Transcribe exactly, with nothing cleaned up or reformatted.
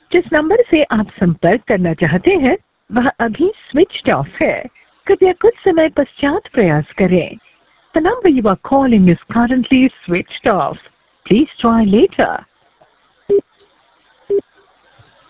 जिस नंबर से आप संपर्क करना चाहते हैं वह अभी स्विच्ड ऑफ है। कृपया कुछ समय पश्चात प्रयास करें। The number you are calling is currently switched off. Please try later.